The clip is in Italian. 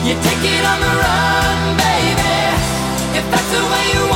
You take it on the run, baby. If that's the way you